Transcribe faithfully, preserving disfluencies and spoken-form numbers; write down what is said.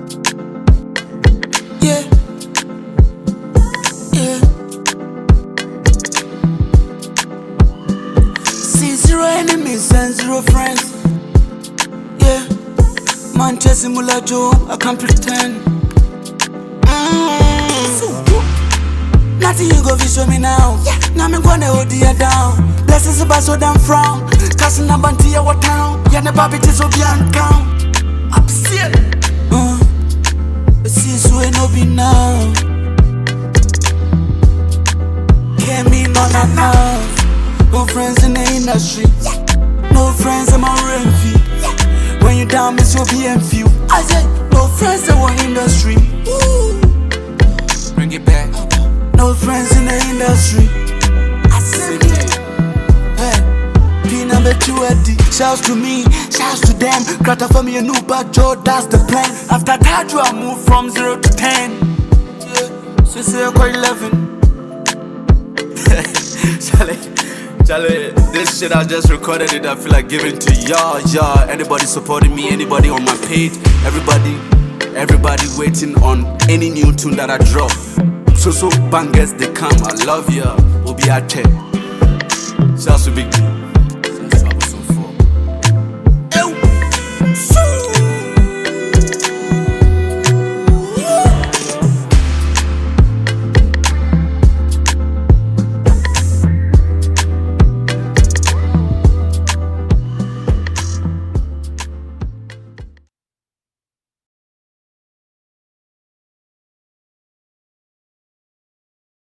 Yeah, yeah. See zero enemies and zero friends. Yeah, Manchester Mula Joe, I can't pretend. Mm. Nothing you go show me now. Yeah. Now me gonna hold you down. Blessings about so damn frown. Casting a banty ya what town. Ya ne baby tis so beyond count. Upset. Uh, see so no be now. Can't be none enough. No friends in the industry. Yeah. No friends in my rent fee. Yeah. When you down, miss your B M few. I said no friends in our industry. Ooh. Bring it back. No friends in the industry. I said it. Hey, P number two at the. Shouts to me, shouts to them. Grata for me a new back Joe, that's the plan. After that, I move from zero to ten. Yeah, so say I quite eleven. Charlie, Charlie, this shit I just recorded it. I feel like giving to y'all, y'all. Anybody supporting me, anybody on my page, everybody, everybody waiting on any new tune that I drop. So so bangers they come. I love ya. We'll be at ten. Shouts to Big D.